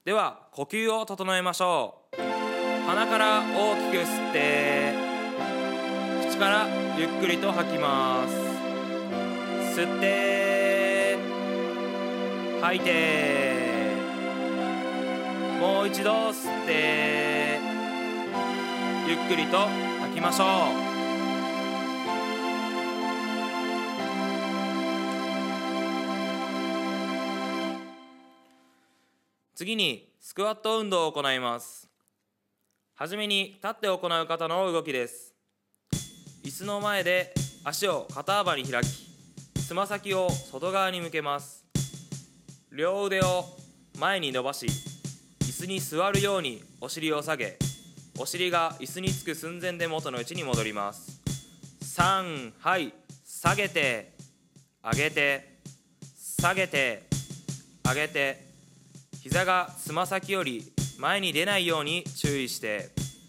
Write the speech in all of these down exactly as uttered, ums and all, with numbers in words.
では呼吸を整えましょう。鼻から大きく吸って、口からゆっくりと吐きます。吸って吐いて、もう一度吸ってゆっくりと吐きましょう。次にスクワット運動を行います。はじめに立って行う方の動きです。椅子の前で足を肩幅に開き、つま先を外側に向けます。両腕を前に伸ばし、椅子に座るようにお尻を下げ、お尻が椅子につく寸前で元の位置に戻ります。さん、はい、下げて上げて下げて上げて、膝がつま先より前に出ないように注意して、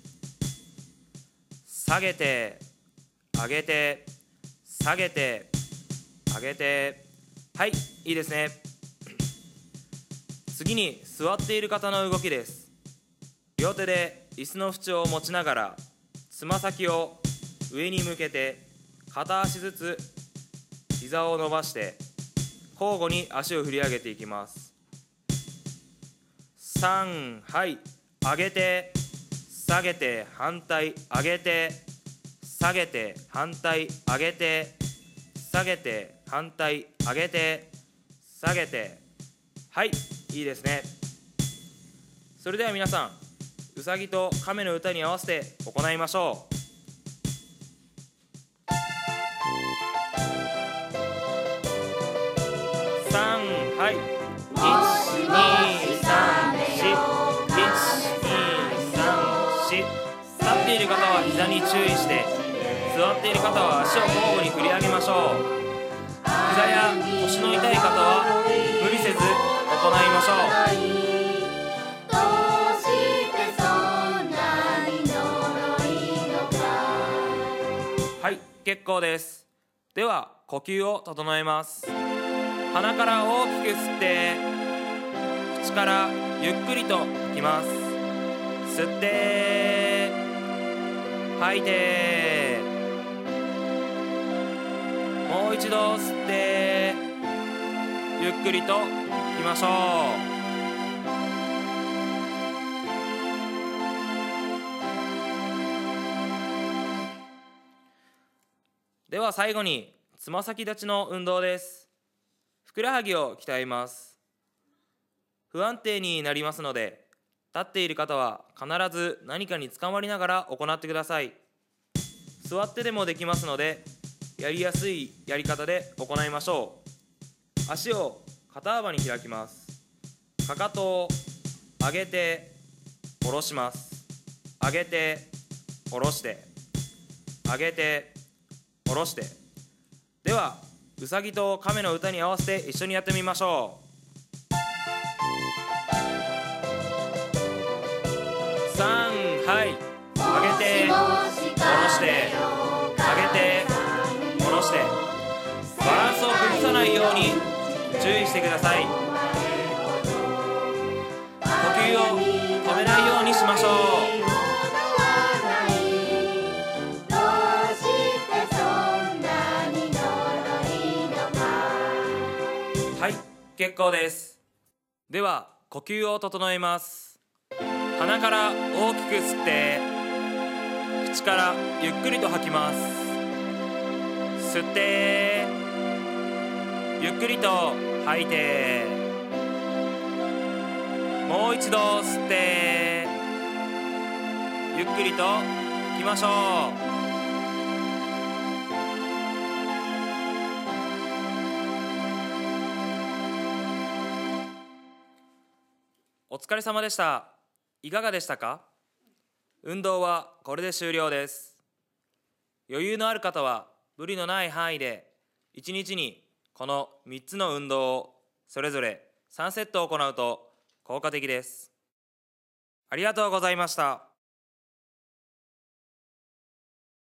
下げて上げて下げて上げて、はい、いいですね。次に座っている方の動きです。両手で椅子の縁を持ちながら、つま先を上に向けて片足ずつ膝を伸ばして交互に足を振り上げていきます。さん、はい、上げて下げて反対上げて下げて反対上げて下げて反対上げて下げて、はい、いいですね。それでは皆さん、うさぎと亀の歌に合わせて行いましょう。さん、はい、いち、に、さん、よん、いち、に、さん、よん。立っている方は膝に注意して、座っている方は足を交互に振り上げましょう。膝や腰の痛い方は無理せず行いましょう。はい、結構です。では呼吸を整えます。鼻から大きく吸って、口からゆっくりと吐きます。吸って吐いて、もう一度吸ってゆっくりと吐きましょう。では最後につま先立ちの運動です。ふくらはぎを鍛えます。不安定になりますので、立っている方は必ず何かにつかまりながら行ってください。座ってでもできますので、やりやすいやり方で行いましょう。足を肩幅に開きます。かかとを上げて下ろします。上げて下ろして上げて下ろして。ではうさぎと亀の歌に合わせて一緒にやってみましょう。さん、はい、上げて下ろして上げて下ろして、バランスを崩さないように注意してください。呼吸を止めないようにしましょう。はい、結構です。では呼吸を整えます。鼻から大きく吸って、口からゆっくりと吐きます。吸ってゆっくりと吐いて、もう一度吸ってゆっくりと吐きましょう。お疲れ様でした。いかがでしたか？運動はこれで終了です。余裕のある方は無理のない範囲でいちにちにこのみっつの運動をそれぞれさんセット行うと効果的です。ありがとうございました。